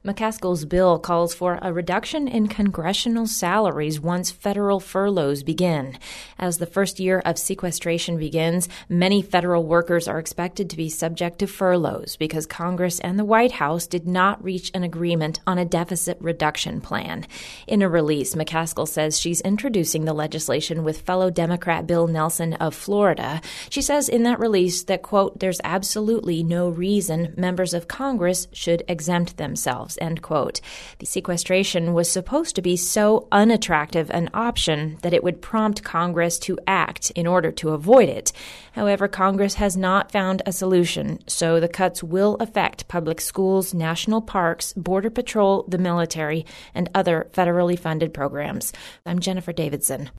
McCaskill's bill calls for a reduction in congressional salaries once federal furloughs begin. As the first year of sequestration begins, many federal workers are expected to be subject to furloughs because Congress and the White House did not reach an agreement on a deficit reduction plan. In a release, McCaskill says she's introducing the legislation with fellow Democrat Bill Nelson of Florida. She says in that release that, quote, there's absolutely no reason members of Congress should exempt themselves, end quote. The sequestration was supposed to be so unattractive an option that it would prompt Congress to act in order to avoid it. However, Congress has not found a solution, so the cuts will affect public schools, national parks, Border Patrol, the military, and other federally funded programs. I'm Jennifer Davidson.